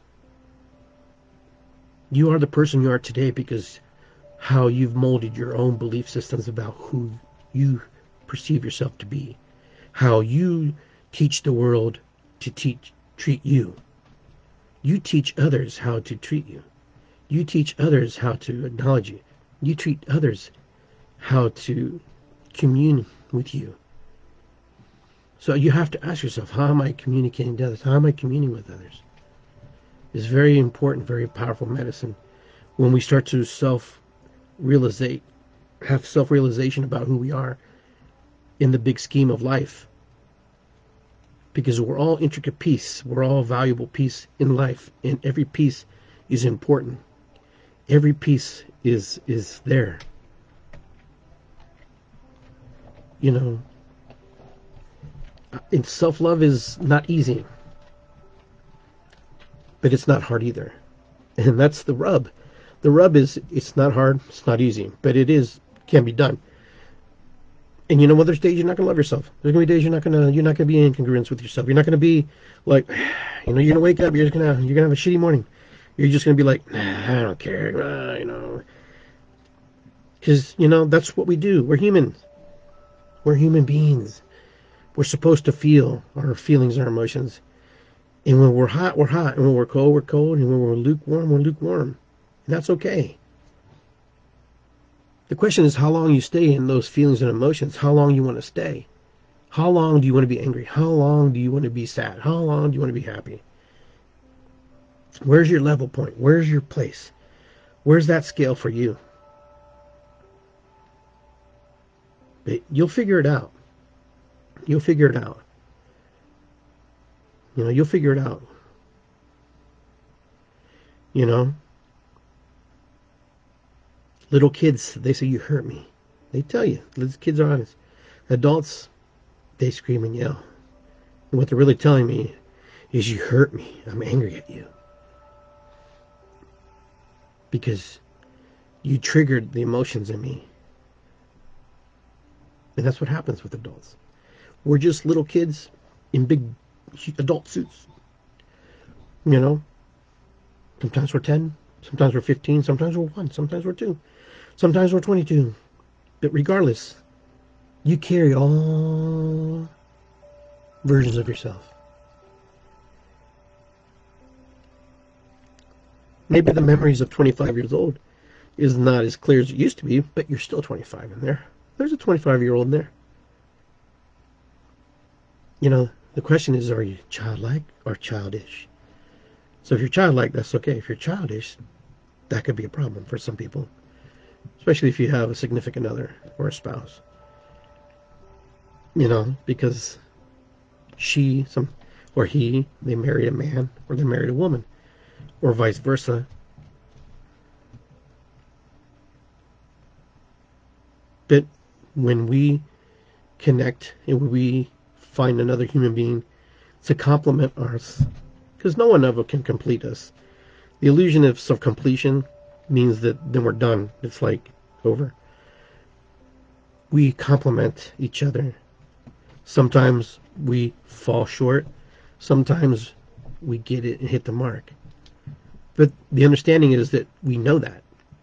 You are the person you are today because how you've molded your own belief systems about who you perceive yourself to be. How you teach the world to treat you. You teach others how to treat you. You teach others how to acknowledge you. You treat others how to commune with you. So you have to ask yourself, how am I communicating to others? How am I communing with others? It's very important, very powerful medicine. When we start to have self-realization about who we are in the big scheme of life. Because we're all intricate piece. We're all a valuable piece in life. And every piece is important. Every piece is there. And self-love is not easy. But it's not hard either. And that's the rub. The rub is it's not hard, it's not easy. But can be done. And there's days you're not gonna love yourself. There's gonna be days you're not gonna be in congruence with yourself. You're not gonna be like, you're gonna wake up, you're gonna have a shitty morning. You're just gonna be like, I don't care, because that's what we do. We're humans. We're human beings. We're supposed to feel our feelings and our emotions. And when we're hot, we're hot. And when we're cold, we're cold. And when we're lukewarm, we're lukewarm. And that's okay. The question is how long you stay in those feelings and emotions, how long you want to stay. How long do you want to be angry? How long do you want to be sad? How long do you want to be happy? Where's your level point? Where's your place? Where's that scale for you? But you'll figure it out. You'll figure it out. You'll figure it out. Little kids, they say, you hurt me. They tell you. Little kids are honest. Adults, they scream and yell. And what they're really telling me is you hurt me. I'm angry at you. Because you triggered the emotions in me. And that's what happens with adults. We're just little kids in big adult suits. Sometimes we're 10, sometimes we're 15, sometimes we're 1, sometimes we're 2, sometimes we're 22. But regardless, you carry all versions of yourself. Maybe the memories of 25 years old is not as clear as it used to be, but you're still 25 in there. There's a 25-year-old in there. The question is, are you childlike or childish? So if you're childlike, that's okay. If you're childish, that could be a problem for some people, especially if you have a significant other or a spouse. Because she or he, they married a man or they married a woman, or vice versa. But when we connect and we find another human being to complement us, because no one ever can complete us. The illusion of self-completion means that then we're done. It's like over. We complement each other. Sometimes we fall short. Sometimes we get it and hit the mark. But the understanding is that we know that.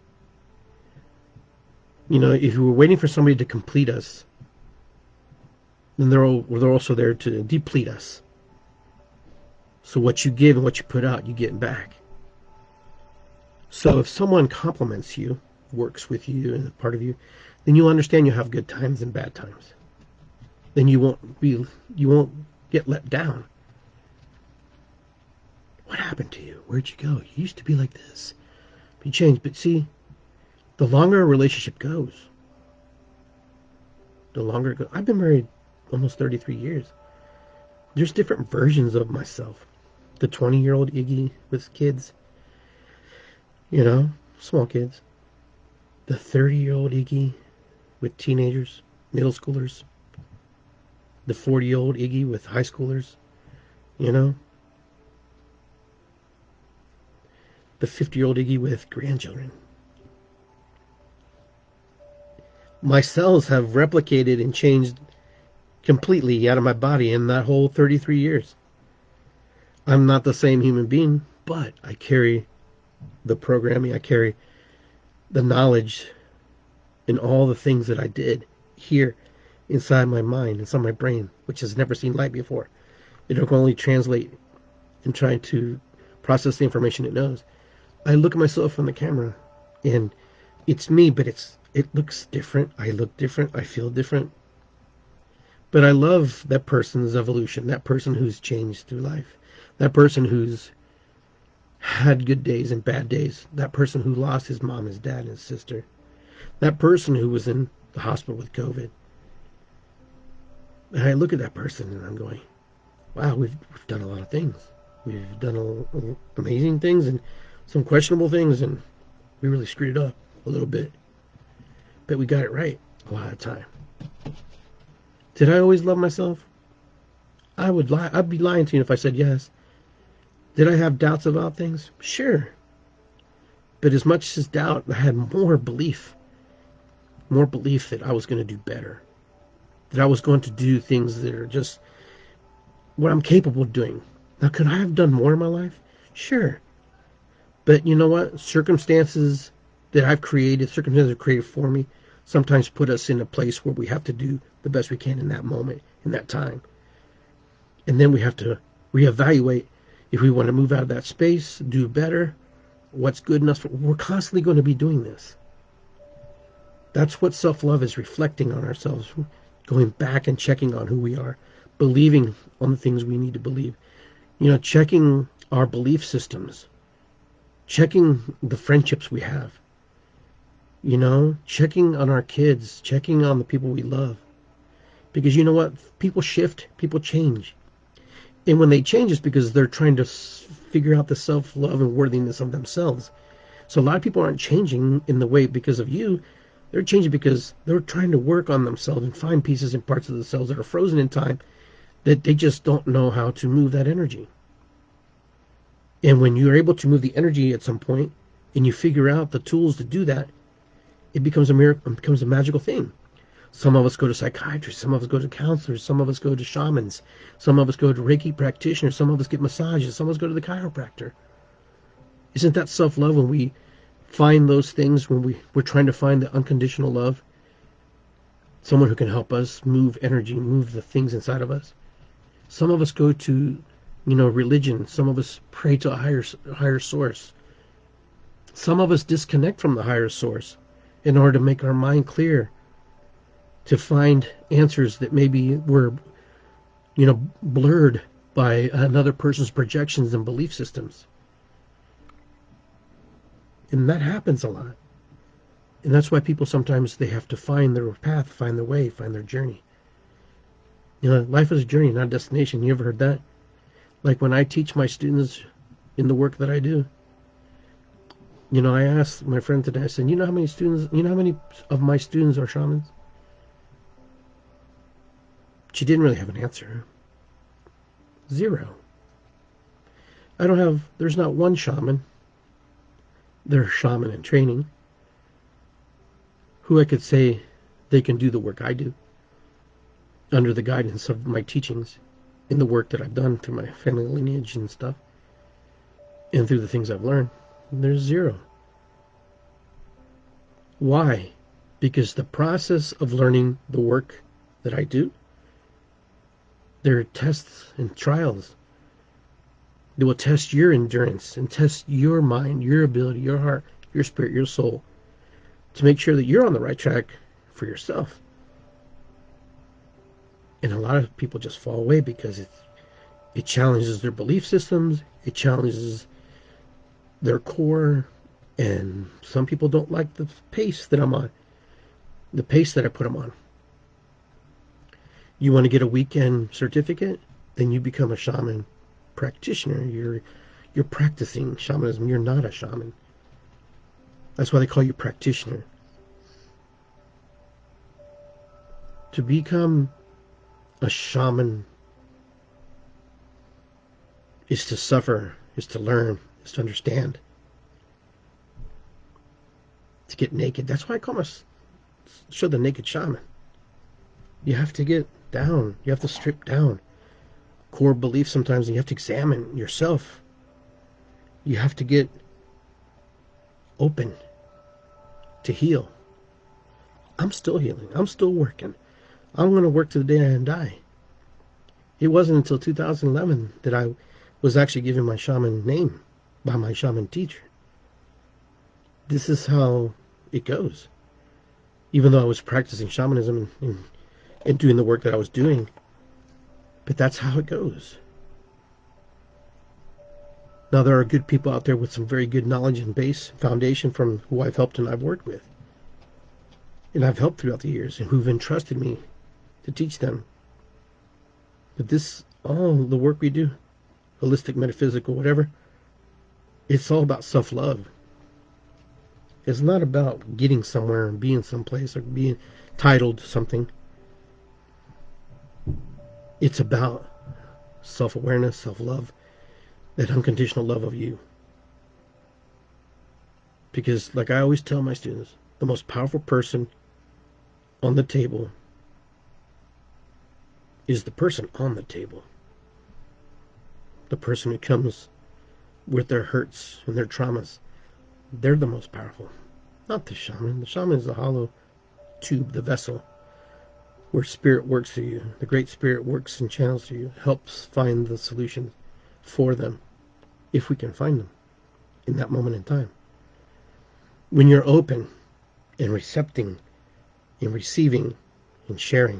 If we were waiting for somebody to complete us, then they're also there to deplete us. So what you give and what you put out, you get back. So if someone compliments you, works with you, and a part of you, then you'll understand you'll have good times and bad times. Then you won't get let down. What happened to you? Where'd you go? You used to be like this. But you changed. But see, the longer a relationship goes, the longer it goes. I've been married almost 33 years. There's different versions of myself. The 20-year-old Iggy with kids, small kids. The 30-year-old Iggy with teenagers, middle schoolers. The 40-year-old Iggy with high schoolers, The 50-year-old Iggy with grandchildren. My cells have replicated and changed completely out of my body in that whole 33 years. I'm not the same human being, but I carry the programming, I carry the knowledge and all the things that I did here inside my mind, inside my brain, which has never seen light before. It can only translate and try to process the information it knows. I look at myself on the camera and it's me, but it looks different. I look different. I feel different. But I love that person's evolution, that person who's changed through life, that person who's had good days and bad days, that person who lost his mom, his dad, and his sister, that person who was in the hospital with COVID. And I look at that person and I'm going, wow, we've done a lot of things. We've done amazing things and some questionable things, and we really screwed it up a little bit. But we got it right a lot of the time. Did I always love myself? I would lie. I'd be lying to you if I said yes. Did I have doubts about things? Sure. But as much as doubt, I had more belief that I was going to do better, that I was going to do things that are just what I'm capable of doing. Now, could I have done more in my life? Sure. But you know what? Circumstances that I've created, circumstances are created for me, sometimes put us in a place where we have to do the best we can in that moment, in that time. And then we have to reevaluate If we want to move out of that space, do better, what's good enough, we're constantly going to be doing this. That's what self-love is, reflecting on ourselves, going back and checking on who we are, believing on the things we need to believe. Checking our belief systems, checking the friendships we have, checking on our kids, checking on the people we love. Because you know what? People shift, people change. And when they change, it's because they're trying to figure out the self-love and worthiness of themselves. So a lot of people aren't changing in the way because of you. They're changing because they're trying to work on themselves and find pieces and parts of themselves that are frozen in time that they just don't know how to move that energy. And when you're able to move the energy at some point and you figure out the tools to do that, it becomes a miracle, it becomes a magical thing. Some of us go to psychiatrists, some of us go to counselors, some of us go to shamans, some of us go to Reiki practitioners, some of us get massages, some of us go to the chiropractor. Isn't that self-love when we find those things, when we're trying to find the unconditional love? Someone who can help us move energy, move the things inside of us. Some of us go to, religion. Some of us pray to a higher source. Some of us disconnect from the higher source in order to make our mind clear, to find answers that maybe were, blurred by another person's projections and belief systems. And that happens a lot. And that's why people sometimes, they have to find their path, find their way, find their journey. Life is a journey, not a destination. You ever heard that? Like when I teach my students in the work that I do, I asked my friend today, I said, how many of my students are shamans? She didn't really have an answer. 0. There's not one shaman. There's shaman in training who I could say they can do the work I do under the guidance of my teachings in the work that I've done through my family lineage and stuff and through the things I've learned. There's 0. Why? Because the process of learning the work that I do, there are tests and trials that will test your endurance and test your mind, your ability, your heart, your spirit, your soul, to make sure that you're on the right track for yourself. And a lot of people just fall away because it challenges their belief systems, it challenges their core, and some people don't like the pace that I'm on, the pace that I put them on. You want to get a weekend certificate? Then you become a shaman practitioner. You're practicing shamanism. You're not a shaman. That's why they call you practitioner. To become a shaman is to suffer, is to learn, is to understand, to get naked. That's why I call my show the Naked Shaman. You have to get down. You have to strip down core beliefs sometimes, and you have to examine yourself. You have to get open to heal. I'm still healing. I'm still working. I'm going to work to the day I die. It wasn't until 2011 that I was actually given my shaman name by my shaman teacher. This is how it goes. Even though I was practicing shamanism and doing the work that I was doing, but that's how it goes. Now, there are good people out there with some very good knowledge and base foundation from who I've helped and I've worked with. And I've helped throughout the years and who've entrusted me to teach them. But all the work we do, holistic, metaphysical, whatever, it's all about self-love. It's not about getting somewhere and being someplace or being titled to something. It's about self-awareness, self-love, that unconditional love of you. Because, like I always tell my students, the most powerful person on the table is the person on the table. The person who comes with their hurts and their traumas. They're the most powerful, not the shaman. The shaman is the hollow tube, the vessel, where spirit works through you. The great spirit works and channels through you, helps find the solution for them. if we can find them in that moment in time. When you're open and recepting and receiving and sharing.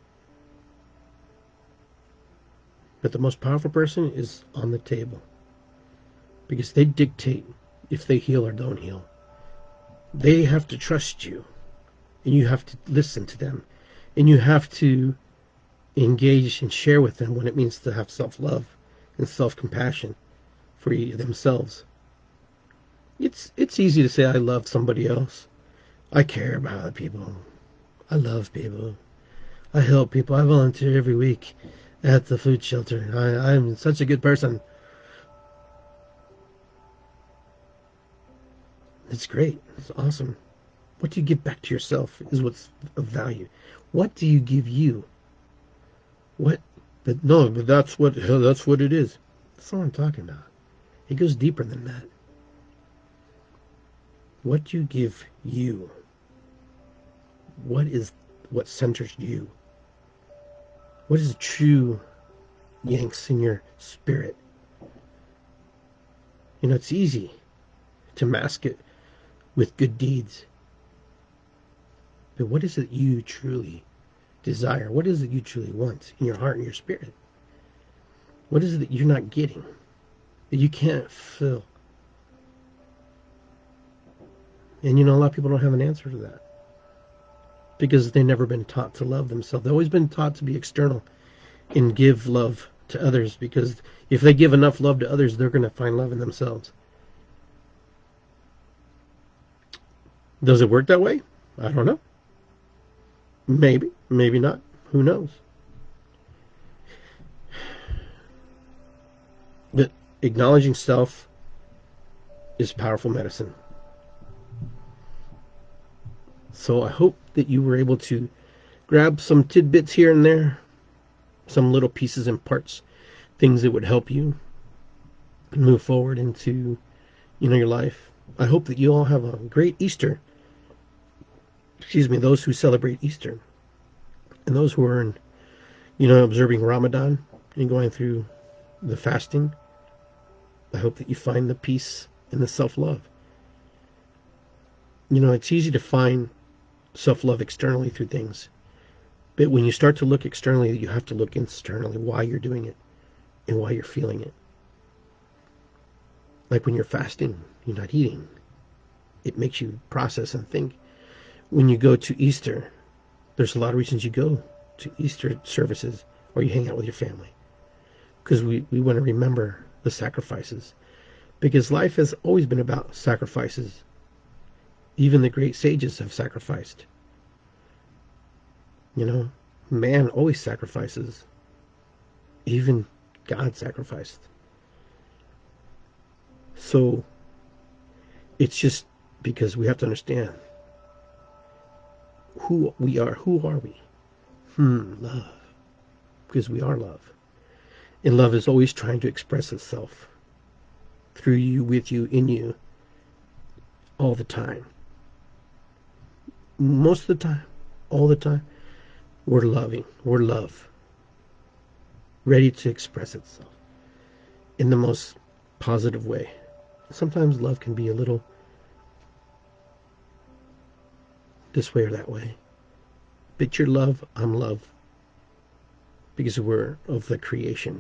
But the most powerful person is on the table, because they dictate if they heal or don't heal. They have to trust you, and you have to listen to them, and you have to engage and share with them what it means to have self-love and self-compassion for themselves. It's easy to say, I love somebody else. I care about other people. I love people. I help people. I volunteer every week at the food shelter. I'm such a good person. It's great. It's awesome. What do you give back to yourself is what's of value. What do you give you? What? But no, but that's what it is. That's what I'm talking about. It goes deeper than that. What do you give you? What centers you? What is true yanks in your spirit? You know, it's easy to mask it with good deeds. But what is it you truly desire? What is it you truly want in your heart and your spirit? What is it that you're not getting, that you can't fill? And you know, a lot of people don't have an answer to that, because they've never been taught to love themselves. They've always been taught to be external and give love to others, because if they give enough love to others, they're going to find love in themselves. Does it work that way? I don't know. Maybe, maybe not. Who knows? But acknowledging self is powerful medicine. So I hope that you were able to grab some tidbits here and there, some little pieces and parts, things that would help you move forward into, your life. I hope that you all have a great Easter. Those who celebrate Easter, and those who are observing Ramadan and going through the fasting. I hope that you find the peace and the self-love. It's easy to find self-love externally through things, but when you start to look externally, you have to look internally, why you're doing it and why you're feeling it. Like when you're fasting, you're not eating. It makes you process and think. When you go to Easter, there's a lot of reasons you go to Easter services or you hang out with your family, because we want to remember the sacrifices, because life has always been about sacrifices. Even the great sages have sacrificed. Man always sacrifices. Even God sacrificed. So it's just because we have to understand who we are. Who are we? Love. Because we are love. And love is always trying to express itself through you, with you, in you, all the time. Most of the time, all the time, we're loving. We're love. Ready to express itself in the most positive way. Sometimes love can be a little this way or that way. But you're love, I'm love, because we're of the creation.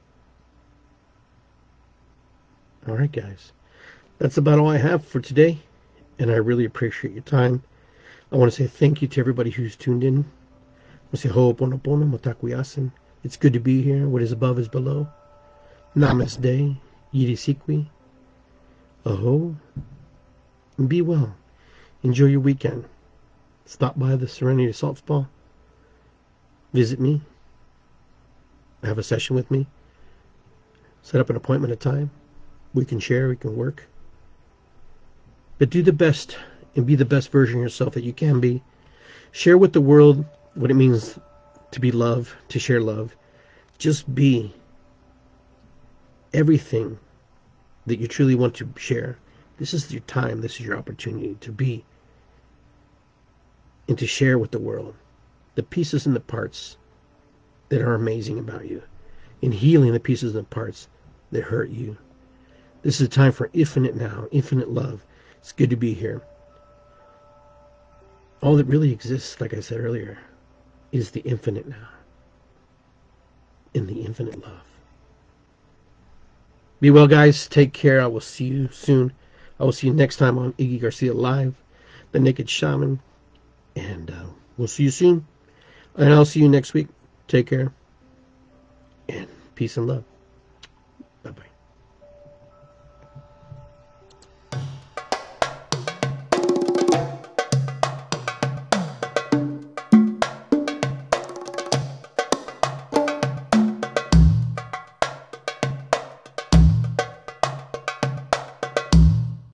All right, guys. That's about all I have for today, and I really appreciate your time. I want to say thank you to everybody who's tuned in. I want to say ho'oponopono, motakuyasin. It's good to be here. What is above is below. Namaste, yirisikwi, aho, and be well. Enjoy your weekend. Stop by the Serenity Salt Spa. Visit me. Have a session with me. Set up an appointment at time. We can share, we can work. But do the best and be the best version of yourself that you can be. Share with the world what it means to be love, to share love. Just be everything that you truly want to share. This is your time, this is your opportunity to be and to share with the world the pieces and the parts that are amazing about you, and healing the pieces and parts that hurt you, This is a time for infinite now, infinite love. It's good to be here. All that really exists, like I said earlier, is the infinite now. In the infinite love. Be well, guys. Take care. I will see you soon. I will see you next time on Iggy Garcia Live, The Naked Shaman. And we'll see you soon. And I'll see you next week. Take care. And peace and love.